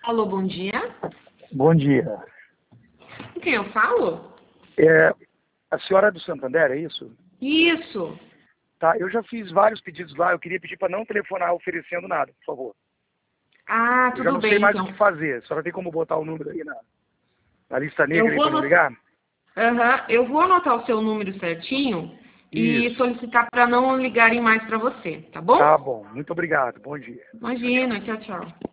Alô, bom dia. Bom dia. Com quem eu falo? A senhora é do Santander, é isso? Isso. Tá, eu já fiz vários pedidos lá, eu queria pedir para não telefonar oferecendo nada, por favor. Ah, Eu já tudo não sei bem, mais o então. que fazer. A senhora tem como botar o número aí na lista Eu negra aí vou, para não ligar? eu vou anotar o seu número certinho e Isso. solicitar para não ligarem mais para você, tá bom? Tá bom. Muito obrigado. Bom dia. Tchau, tchau. Imagina, tchau, tchau.